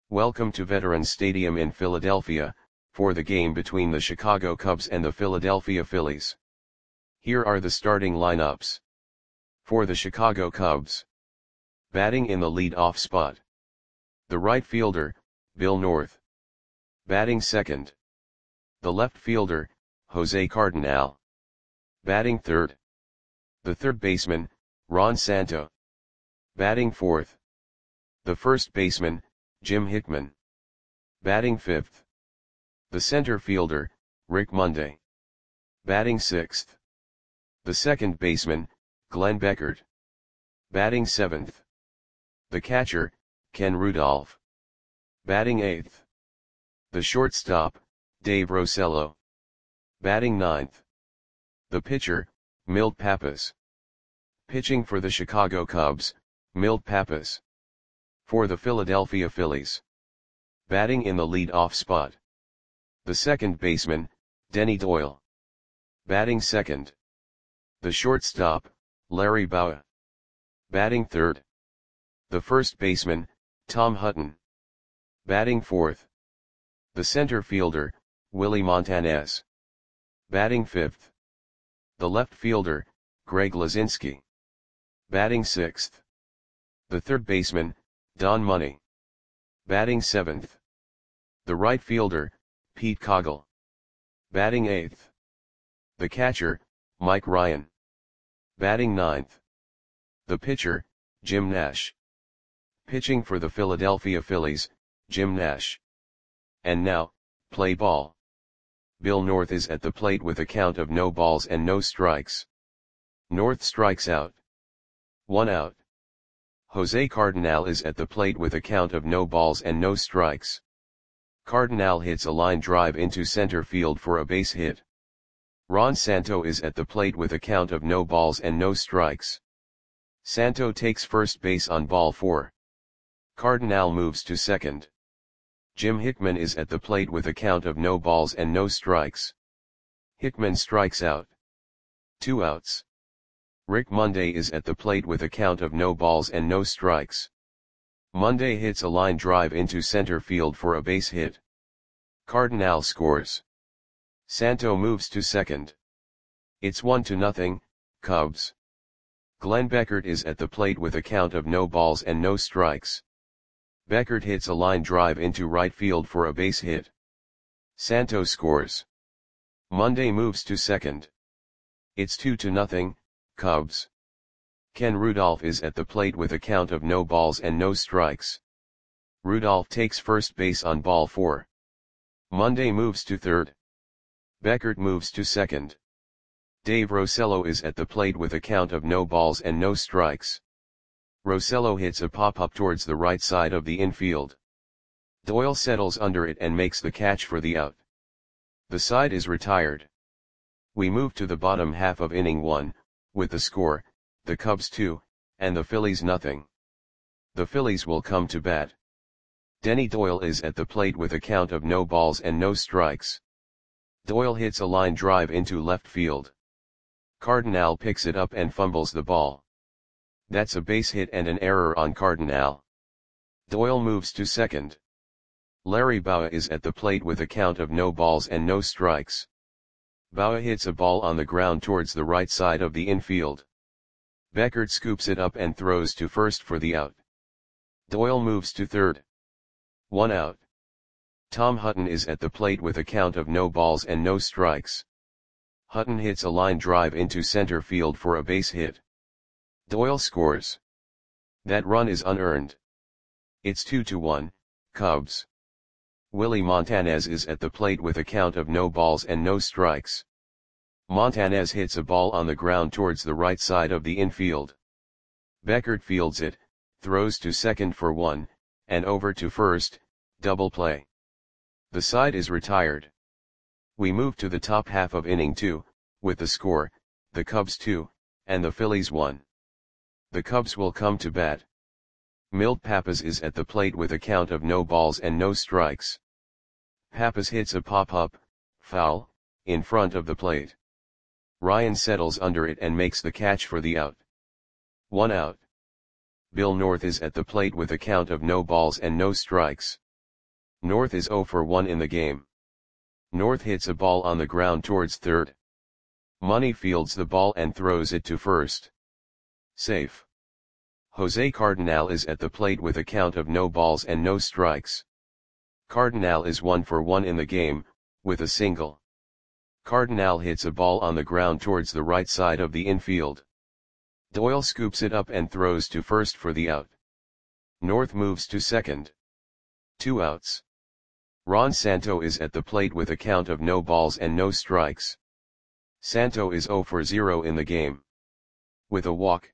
Welcome to Veterans Stadium in Philadelphia, for the game between the Chicago Cubs and the Philadelphia Phillies. Here are the starting lineups. For the Chicago Cubs. Batting in the lead-off spot. The right fielder, Bill North. Batting second. The left fielder, Jose Cardenal. Batting third. The third baseman, Ron Santo. Batting fourth. The first baseman, Jim Hickman. Batting fifth. The center fielder, Rick Monday. Batting sixth. The second baseman, Glenn Beckert. Batting seventh. The catcher, Ken Rudolph. Batting eighth. The shortstop, Dave Rosello. Batting ninth. The pitcher, Milt Pappas. Pitching for the Chicago Cubs, Milt Pappas. For the Philadelphia Phillies. Batting in the lead-off spot. The second baseman, Denny Doyle. Batting second. The shortstop, Larry Bowa. Batting third. The first baseman, Tom Hutton. Batting fourth. The center fielder, Willie Montanez. Batting fifth. The left fielder, Greg Luzinski. Batting sixth. The third baseman, Don Money. Batting seventh. The right fielder, Pete Coggle. Batting eighth. The catcher, Mike Ryan. Batting ninth. The pitcher, Jim Nash. Pitching for the Philadelphia Phillies, Jim Nash. And now, play ball. Bill North is at the plate with a count of no balls and no strikes. North strikes out. 1 out. Jose Cardenal is at the plate with a count of no balls and no strikes. Cardenal hits a line drive into center field for a base hit. Ron Santo is at the plate with a count of no balls and no strikes. Santo takes first base on ball 4. Cardenal moves to second. Jim Hickman is at the plate with a count of no balls and no strikes. Hickman strikes out. 2 outs. Rick Monday is at the plate with a count of no balls and no strikes. Monday hits a line drive into center field for a base hit. Cardenal scores. Santo moves to second. It's 1-0, Cubs. Glenn Beckert is at the plate with a count of no balls and no strikes. Beckert hits a line drive into right field for a base hit. Santo scores. Monday moves to second. It's 2-0, Cubs. Ken Rudolph is at the plate with a count of no balls and no strikes. Rudolph takes first base on ball 4. Monday moves to third. Beckert moves to second. Dave Rosello is at the plate with a count of no balls and no strikes. Rosello hits a pop-up towards the right side of the infield. Doyle settles under it and makes the catch for the out. The side is retired. We move to the bottom half of inning 1, with the score, the Cubs 2, and the Phillies nothing. The Phillies will come to bat. Denny Doyle is at the plate with a count of no balls and no strikes. Doyle hits a line drive into left field. Cardenal picks it up and fumbles the ball. That's a base hit and an error on Cardenal. Doyle moves to second. Larry Bowa is at the plate with a count of no balls and no strikes. Bowa hits a ball on the ground towards the right side of the infield. Beckert scoops it up and throws to first for the out. Doyle moves to third. 1 out. Tom Hutton is at the plate with a count of no balls and no strikes. Hutton hits a line drive into center field for a base hit. Doyle scores. That run is unearned. It's 2-1, Cubs. Willie Montanez is at the plate with a count of no balls and no strikes. Montanez hits a ball on the ground towards the right side of the infield. Beckert fields it, throws to second for 1, and over to first, double play. The side is retired. We move to the top half of inning 2, with the score, the Cubs 2, and the Phillies 1. The Cubs will come to bat. Milt Pappas is at the plate with a count of no balls and no strikes. Pappas hits a pop-up, foul, in front of the plate. Ryan settles under it and makes the catch for the out. 1 out. Bill North is at the plate with a count of no balls and no strikes. North is 0 for 1 in the game. North hits a ball on the ground towards third. Money fields the ball and throws it to first. Safe. Jose Cardinal is at the plate with a count of no balls and no strikes. Cardinal is 1 for 1 in the game, with a single. Cardinal hits a ball on the ground towards the right side of the infield. Doyle scoops it up and throws to first for the out. North moves to second. 2 outs. Ron Santo is at the plate with a count of no balls and no strikes. Santo is 0 for 0 in the game. With a walk.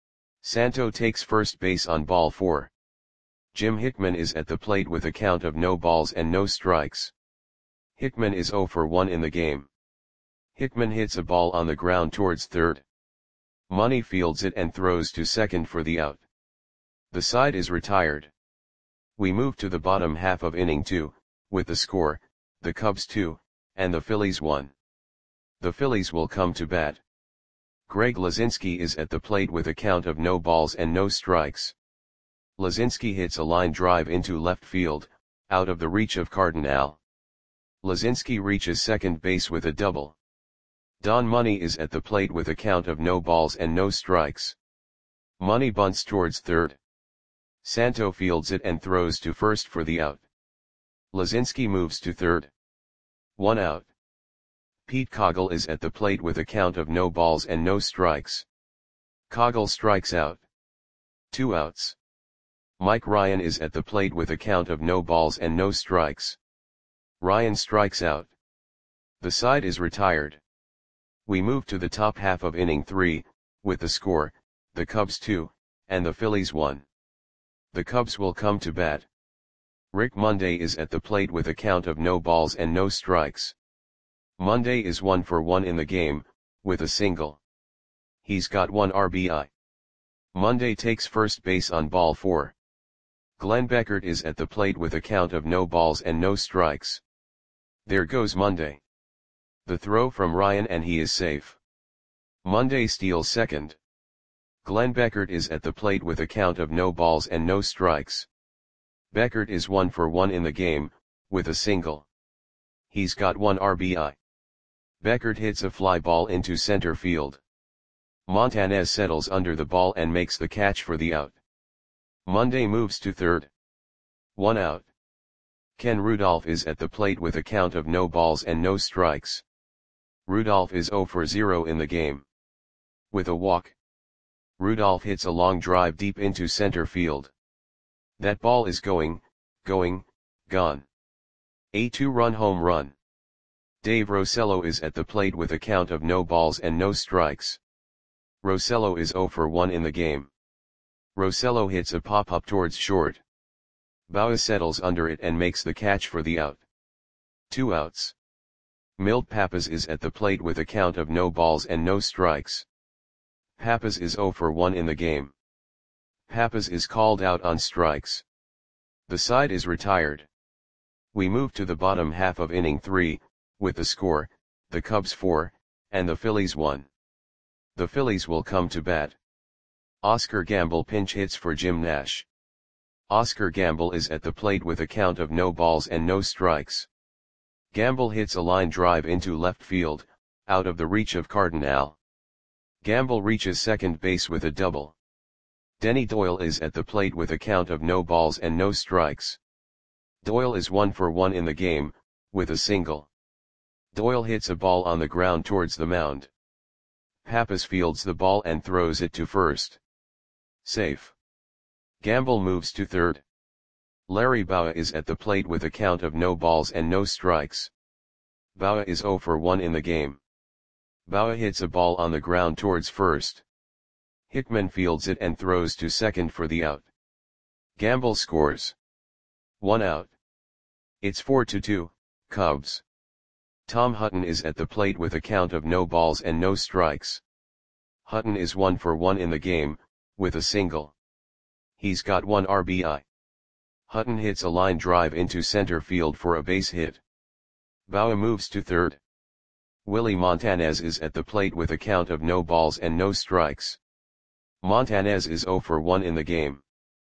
Santo takes first base on ball 4. Jim Hickman is at the plate with a count of no balls and no strikes. Hickman is 0 for 1 in the game. Hickman hits a ball on the ground towards third. Money fields it and throws to second for the out. The side is retired. We move to the bottom half of inning 2, with the score, the Cubs 2, and the Phillies 1. The Phillies will come to bat. Greg Lazinski is at the plate with a count of no balls and no strikes. Lazinski hits a line drive into left field, out of the reach of Cardinal. Lazinski reaches second base with a double. Don Money is at the plate with a count of no balls and no strikes. Money bunts towards third. Santo fields it and throws to first for the out. Lazinski moves to third. 1 out. Pete Coggle is at the plate with a count of no balls and no strikes. Coggle strikes out. 2 outs. Mike Ryan is at the plate with a count of no balls and no strikes. Ryan strikes out. The side is retired. We move to the top half of inning 3, with the score, the Cubs 2, and the Phillies 1. The Cubs will come to bat. Rick Monday is at the plate with a count of no balls and no strikes. Monday is 1 for 1 in the game, with a single. He's got 1 RBI. Monday takes first base on ball 4. Glenn Beckert is at the plate with a count of no balls and no strikes. There goes Monday. The throw from Ryan and he is safe. Monday steals second. Glenn Beckert is at the plate with a count of no balls and no strikes. Beckert is 1 for 1 in the game, with a single. He's got 1 RBI. Beckert hits a fly ball into center field. Montanez settles under the ball and makes the catch for the out. Monday moves to third. 1 out. Ken Rudolph is at the plate with a count of no balls and no strikes. Rudolph is 0 for 0 in the game. With a walk. Rudolph hits a long drive deep into center field. That ball is going, gone. A 2-run home run. Dave Rosello is at the plate with a count of no balls and no strikes. Rosello is 0 for 1 in the game. Rosello hits a pop-up towards short. Bauer settles under it and makes the catch for the out. 2 outs. Milt Pappas is at the plate with a count of no balls and no strikes. Pappas is 0 for 1 in the game. Pappas is called out on strikes. The side is retired. We move to the bottom half of inning 3, with the score, the Cubs 4, and the Phillies 1. The Phillies will come to bat. Oscar Gamble pinch hits for Jim Nash. Oscar Gamble is at the plate with a count of no balls and no strikes. Gamble hits a line drive into left field, out of the reach of Cardinal. Gamble reaches second base with a double. Denny Doyle is at the plate with a count of no balls and no strikes. Doyle is 1 for 1 in the game, with a single. Doyle hits a ball on the ground towards the mound. Pappas fields the ball and throws it to first. Safe. Gamble moves to third. Larry Bauer is at the plate with a count of no balls and no strikes. Bauer is 0 for 1 in the game. Bauer hits a ball on the ground towards first. Hickman fields it and throws to second for the out. Gamble scores. 1 out. It's 4-2, Cubs. Tom Hutton is at the plate with a count of no balls and no strikes. Hutton is 1 for 1 in the game, with a single. He's got 1 RBI. Hutton hits a line drive into center field for a base hit. Bauer moves to third. Willie Montanez is at the plate with a count of no balls and no strikes. Montanez is 0 for 1 in the game.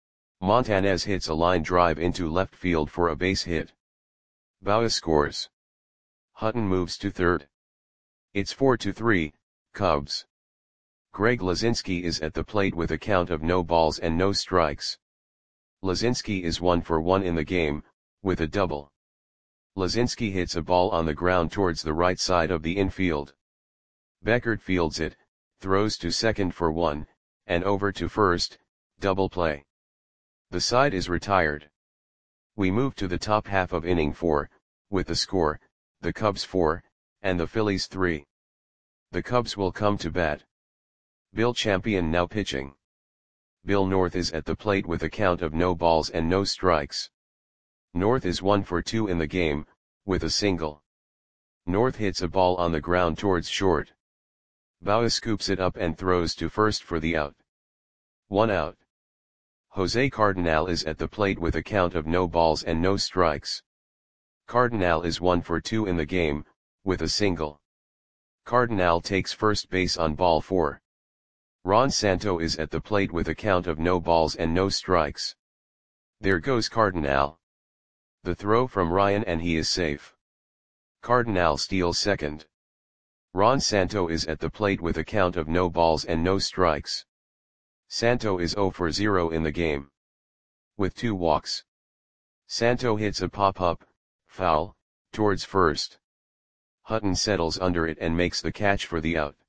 Montanez hits a line drive into left field for a base hit. Bauer scores. Hutton moves to third. It's 4-3, Cubs. Greg Lazinski is at the plate with a count of no balls and no strikes. Lazinski is 1 for 1 in the game, with a double. Lazinski hits a ball on the ground towards the right side of the infield. Beckert fields it, throws to second for 1, and over to first, double play. The side is retired. We move to the top half of inning 4, with the score, the Cubs 4, and the Phillies 3. The Cubs will come to bat. Bill Champion now pitching. Bill North is at the plate with a count of no balls and no strikes. North is 1 for 2 in the game, with a single. North hits a ball on the ground towards short. Bauer scoops it up and throws to first for the out. 1 out. Jose Cardinal is at the plate with a count of no balls and no strikes. Cardinal is 1 for 2 in the game, with a single. Cardinal takes first base on ball 4. Ron Santo is at the plate with a count of no balls and no strikes. There goes Cardinal. The throw from Ryan and he is safe. Cardinal steals second. Ron Santo is at the plate with a count of no balls and no strikes. Santo is 0 for 0 in the game. With 2 walks. Santo hits a pop-up, foul, towards first. Hutton settles under it and makes the catch for the out.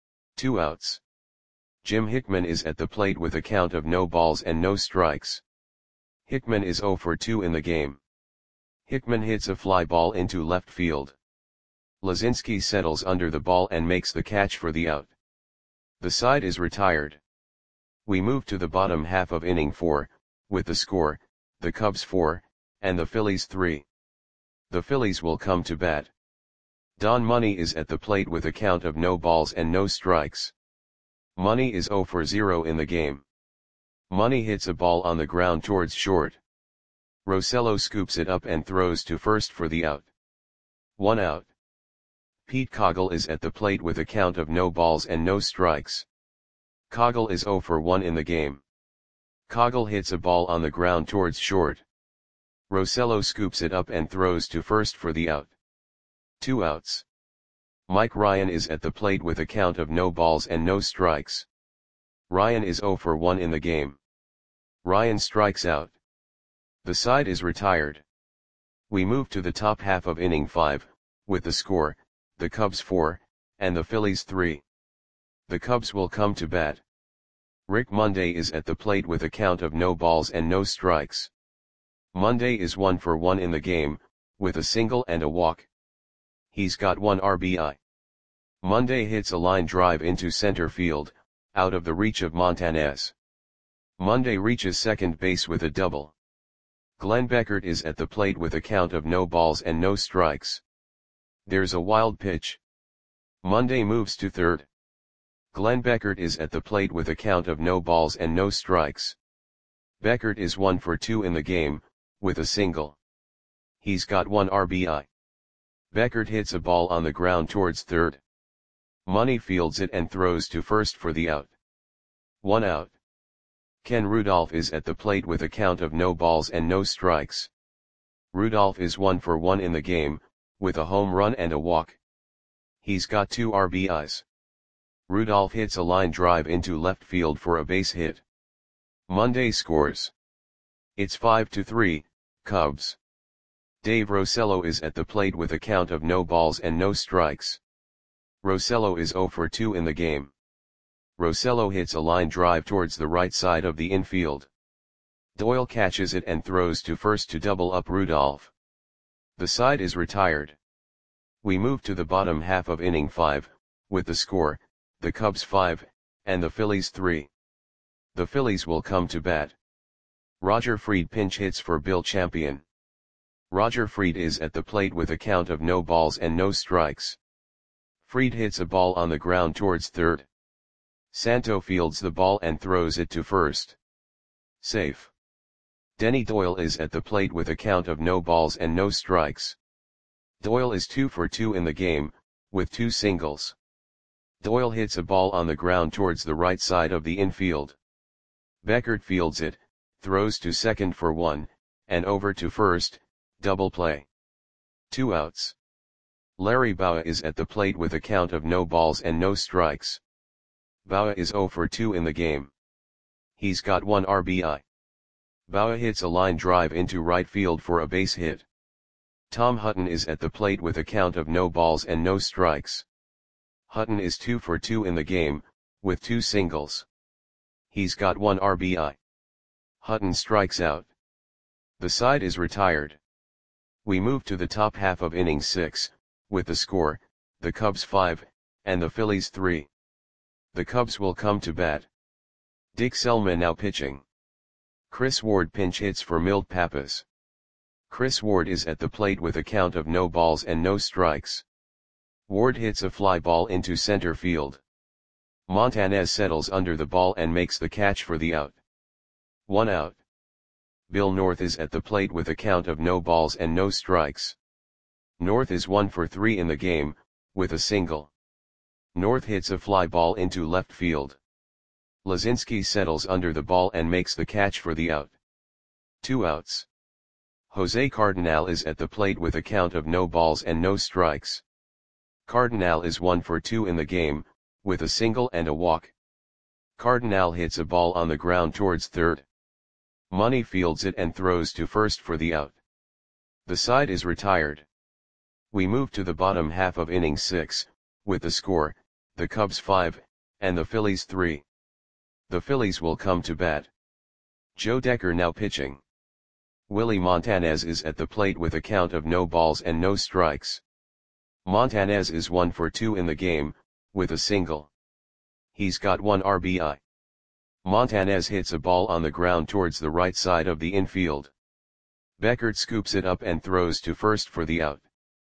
2 outs. Jim Hickman is at the plate with a count of no balls and no strikes. Hickman is 0 for 2 in the game. Hickman hits a fly ball into left field. Lazinski settles under the ball and makes the catch for the out. The side is retired. We move to the bottom half of inning 4, with the score, the Cubs 4, and the Phillies 3. The Phillies will come to bat. Don Money is at the plate with a count of no balls and no strikes. Money is 0 for 0 in the game. Money hits a ball on the ground towards short. Rosello scoops it up and throws to first for the out. 1 out. Pete Coggle is at the plate with a count of no balls and no strikes. Coggle is 0 for 1 in the game. Coggle hits a ball on the ground towards short. Rosello scoops it up and throws to first for the out. 2 outs. Mike Ryan is at the plate with a count of no balls and no strikes. Ryan is 0 for 1 in the game. Ryan strikes out. The side is retired. We move to the top half of inning 5, with the score, the Cubs 4, and the Phillies 3. The Cubs will come to bat. Rick Monday is at the plate with a count of no balls and no strikes. Monday is 1 for 1 in the game, with a single and a walk. He's got 1 RBI. Monday hits a line drive into center field, out of the reach of Montanez. Monday reaches second base with a double. Glenn Beckert is at the plate with a count of no balls and no strikes. There's a wild pitch. Monday moves to third. Glenn Beckert is at the plate with a count of no balls and no strikes. Beckert is 1 for 2 in the game, with a single. He's got 1 RBI. Beckert hits a ball on the ground towards third. Money fields it and throws to first for the out. 1 out. Ken Rudolph is at the plate with a count of no balls and no strikes. Rudolph is 1 for 1 in the game, with a home run and a walk. He's got 2 RBIs. Rudolph hits a line drive into left field for a base hit. Monday scores. It's 5-3, Cubs. Dave Rosello is at the plate with a count of no balls and no strikes. Rosello is 0 for 2 in the game. Rosello hits a line drive towards the right side of the infield. Doyle catches it and throws to first to double up Rudolph. The side is retired. We move to the bottom half of inning 5, with the score, the Cubs 5, and the Phillies 3. The Phillies will come to bat. Roger Freed pinch hits for Bill Champion. Roger Freed is at the plate with a count of no balls and no strikes. Freed hits a ball on the ground towards third. Santo fields the ball and throws it to first. Safe. Denny Doyle is at the plate with a count of no balls and no strikes. Doyle is 2 for 2 in the game, with 2 singles. Doyle hits a ball on the ground towards the right side of the infield. Beckert fields it, throws to second for 1, and over to first, double play. 2 outs. Larry Bowa is at the plate with a count of no balls and no strikes. Bowa is 0 for 2 in the game. He's got 1 RBI. Bowa hits a line drive into right field for a base hit. Tom Hutton is at the plate with a count of no balls and no strikes. Hutton is 2 for 2 in the game, with 2 singles. He's got 1 RBI. Hutton strikes out. The side is retired. We move to the top half of inning 6, with the score, the Cubs 5, and the Phillies 3. The Cubs will come to bat. Dick Selma now pitching. Chris Ward pinch hits for Milt Pappas. Chris Ward is at the plate with a count of no balls and no strikes. Ward hits a fly ball into center field. Montanez settles under the ball and makes the catch for the out. 1 out. Bill North is at the plate with a count of no balls and no strikes. North is 1 for 3 in the game, with a single. North hits a fly ball into left field. Lazinski settles under the ball and makes the catch for the out. 2 outs. Jose Cardinal is at the plate with a count of no balls and no strikes. Cardinal is 1 for 2 in the game, with a single and a walk. Cardinal hits a ball on the ground towards third. Money fields it and throws to first for the out. The side is retired. We move to the bottom half of inning 6, with the score, the Cubs 5, and the Phillies 3. The Phillies will come to bat. Joe Decker now pitching. Willie Montanez is at the plate with a count of no balls and no strikes. Montanez is 1 for 2 in the game, with a single. He's got 1 RBI. Montanez hits a ball on the ground towards the right side of the infield. Beckert scoops it up and throws to first for the out.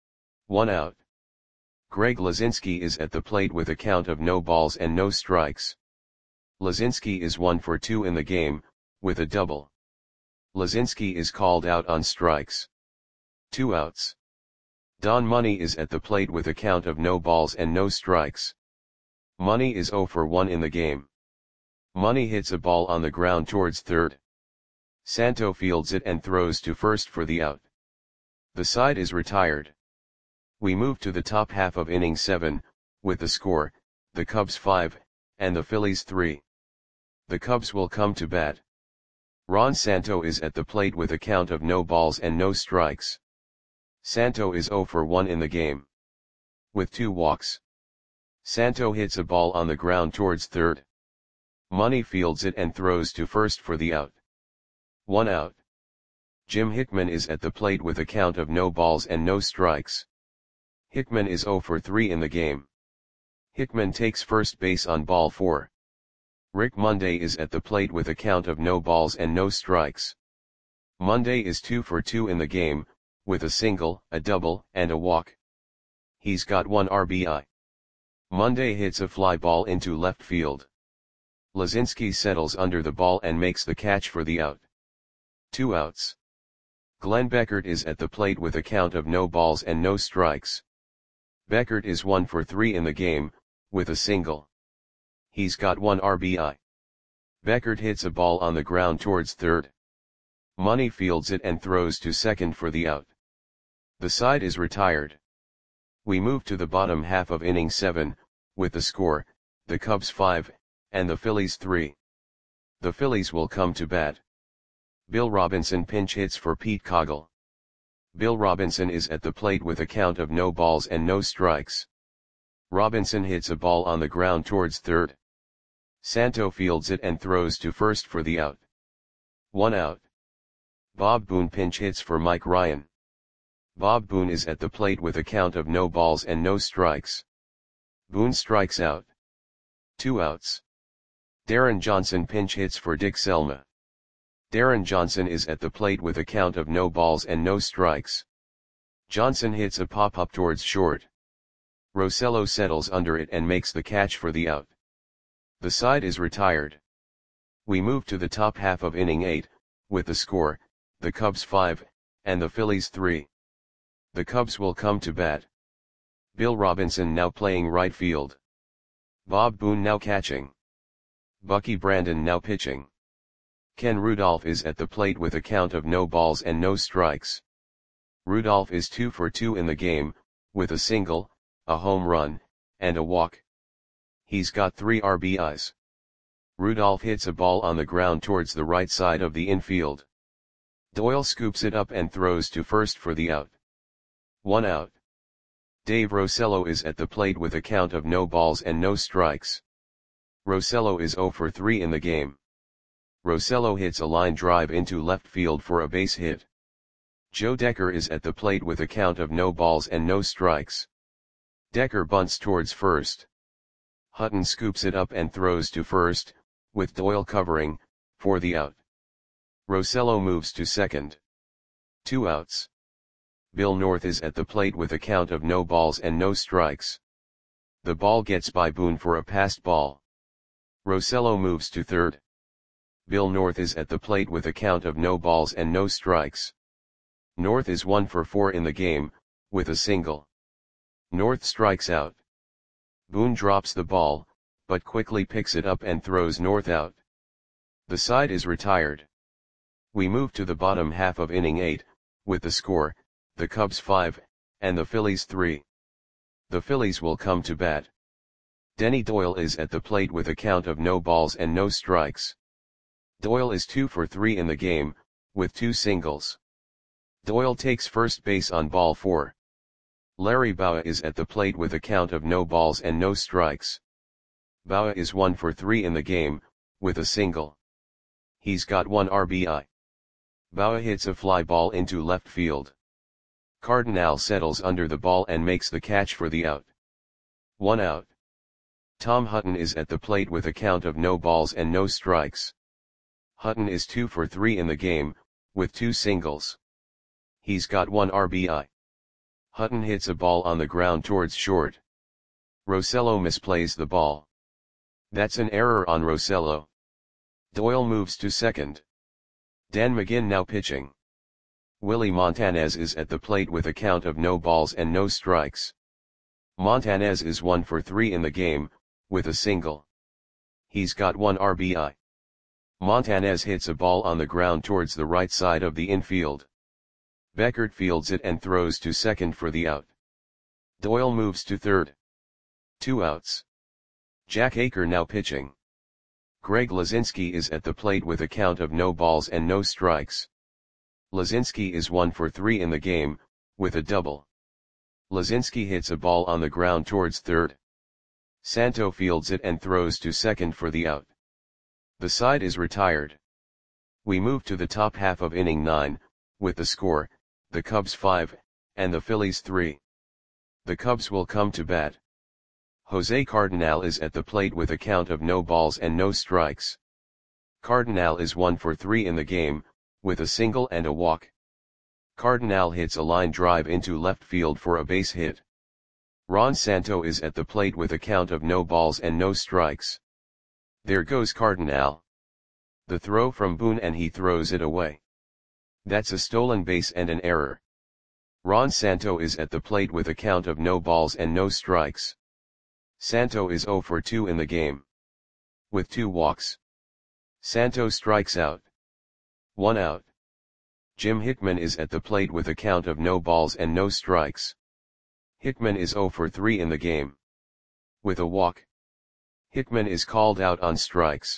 1 out. Greg Lazinski is at the plate with a count of no balls and no strikes. Lazinski is 1 for 2 in the game, with a double. Lazinski is called out on strikes. 2 outs. Don Money is at the plate with a count of no balls and no strikes. Money is 0 for 1 in the game. Money hits a ball on the ground towards third. Santo fields it and throws to first for the out. The side is retired. We move to the top half of inning 7, with the score, the Cubs 5, and the Phillies 3. The Cubs will come to bat. Ron Santo is at the plate with a count of no balls and no strikes. Santo is 0 for 1 in the game. With 2 walks. Santo hits a ball on the ground towards third. Money fields it and throws to first for the out. 1 out. Jim Hickman is at the plate with a count of no balls and no strikes. Hickman is 0 for 3 in the game. Hickman takes first base on ball 4. Rick Monday is at the plate with a count of no balls and no strikes. Monday is 2 for 2 in the game, with a single, a double, and a walk. He's got 1 RBI. Monday hits a fly ball into left field. Lazinski settles under the ball and makes the catch for the out. 2 outs. Glenn Beckert is at the plate with a count of no balls and no strikes. Beckert is 1 for 3 in the game, with a single. He's got 1 RBI. Beckert hits a ball on the ground towards third. Money fields it and throws to second for the out. The side is retired. We move to the bottom half of inning 7, with the score, the Cubs 5, and the Phillies 3. The Phillies will come to bat. Bill Robinson pinch hits for Pete Coggle. Bill Robinson is at the plate with a count of no balls and no strikes. Robinson hits a ball on the ground towards third. Santo fields it and throws to first for the out. 1 out. Bob Boone pinch hits for Mike Ryan. Bob Boone is at the plate with a count of no balls and no strikes. Boone strikes out. 2 outs. Darren Johnson pinch hits for Dick Selma. Darren Johnson is at the plate with a count of no balls and no strikes. Johnson hits a pop-up towards short. Rosello settles under it and makes the catch for the out. The side is retired. We move to the top half of inning 8, with the score, the Cubs 5, and the Phillies 3. The Cubs will come to bat. Bill Robinson now playing right field. Bob Boone now catching. Bucky Brandon now pitching. Ken Rudolph is at the plate with a count of no balls and no strikes. Rudolph is 2 for 2 in the game, with a single, a home run, and a walk. He's got 3 RBIs. Rudolph hits a ball on the ground towards the right side of the infield. Doyle scoops it up and throws to first for the out. 1 out. Dave Rosello is at the plate with a count of no balls and no strikes. Rosello is 0 for 3 in the game. Rosello hits a line drive into left field for a base hit. Joe Decker is at the plate with a count of no balls and no strikes. Decker bunts towards first. Hutton scoops it up and throws to first, with Doyle covering, for the out. Rosello moves to second. 2 outs. Bill North is at the plate with a count of no balls and no strikes. The ball gets by Boone for a passed ball. Rosello moves to third. Bill North is at the plate with a count of no balls and no strikes. North is 1 for 4 in the game, with a single. North strikes out. Boone drops the ball, but quickly picks it up and throws North out. The side is retired. We move to the bottom half of inning 8, with the score, the Cubs 5, and the Phillies 3. The Phillies will come to bat. Denny Doyle is at the plate with a count of no balls and no strikes. Doyle is 2 for 3 in the game, with 2 singles. Doyle takes first base on ball 4. Larry Bowa is at the plate with a count of no balls and no strikes. Bowa is 1 for 3 in the game, with a single. He's got 1 RBI. Bowa hits a fly ball into left field. Cardinal settles under the ball and makes the catch for the out. 1 out. Tom Hutton is at the plate with a count of no balls and no strikes. Hutton is 2 for 3 in the game, with 2 singles. He's got 1 RBI. Hutton hits a ball on the ground towards short. Rosello misplays the ball. That's an error on Rosello. Doyle moves to second. Dan McGinn now pitching. Willie Montanez is at the plate with a count of no balls and no strikes. Montanez is 1 for 3 in the game, with a single. He's got 1 RBI. Montanez hits a ball on the ground towards the right side of the infield. Beckert fields it and throws to second for the out. Doyle moves to third. 2 outs. Jack Aker now pitching. Greg Lazinski is at the plate with a count of no balls and no strikes. Lazinski is 1 for 3 in the game, with a double. Lazinski hits a ball on the ground towards third. Santo fields it and throws to second for the out. The side is retired. We move to the top half of inning 9, with the score, the Cubs 5, and the Phillies 3. The Cubs will come to bat. Jose Cardinal is at the plate with a count of no balls and no strikes. Cardinal is 1 for 3 in the game, with a single and a walk. Cardinal hits a line drive into left field for a base hit. Ron Santo is at the plate with a count of no balls and no strikes. There goes Cardinal. The throw from Boone and he throws it away. That's a stolen base and an error. Ron Santo is at the plate with a count of no balls and no strikes. Santo is 0 for 2 in the game. With 2 walks. Santo strikes out. 1 out. Jim Hickman is at the plate with a count of no balls and no strikes. Hickman is 0 for 3 in the game. With a walk. Hickman is called out on strikes.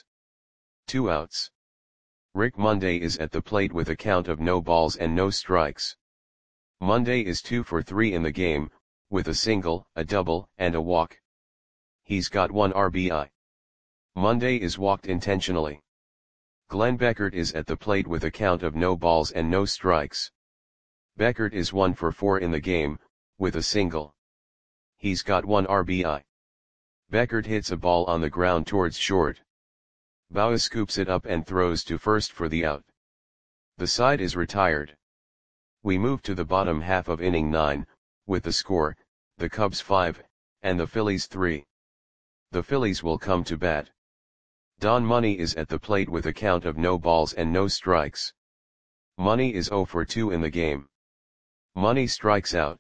2 outs. Rick Monday is at the plate with a count of no balls and no strikes. Monday is 2 for 3 in the game, with a single, a double, and a walk. He's got 1 RBI. Monday is walked intentionally. Glenn Beckert is at the plate with a count of no balls and no strikes. Beckert is 1 for 4 in the game, with a single. He's got 1 RBI. Beckert hits a ball on the ground towards short. Bowa scoops it up and throws to first for the out. The side is retired. We move to the bottom half of inning 9, with the score, the Cubs 5, and the Phillies 3. The Phillies will come to bat. Don Money is at the plate with a count of no balls and no strikes. Money is 0 for 2 in the game. Money strikes out.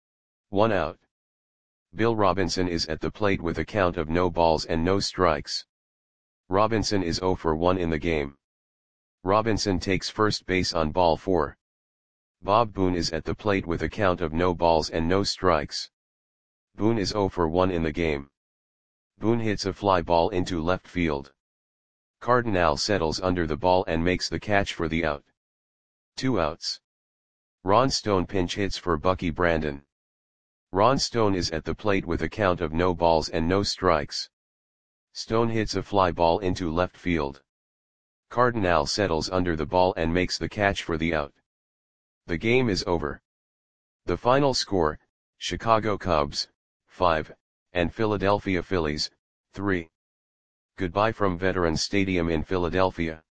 1 out. Bill Robinson is at the plate with a count of no balls and no strikes. Robinson is 0 for 1 in the game. Robinson takes first base on ball 4. Bob Boone is at the plate with a count of no balls and no strikes. Boone is 0 for 1 in the game. Boone hits a fly ball into left field. Cardinal settles under the ball and makes the catch for the out. 2 outs. Ron Stone pinch hits for Bucky Brandon. Ron Stone is at the plate with a count of no balls and no strikes. Stone hits a fly ball into left field. Cardinal settles under the ball and makes the catch for the out. The game is over. The final score, Chicago Cubs, 5, and Philadelphia Phillies, 3. Goodbye from Veterans Stadium in Philadelphia.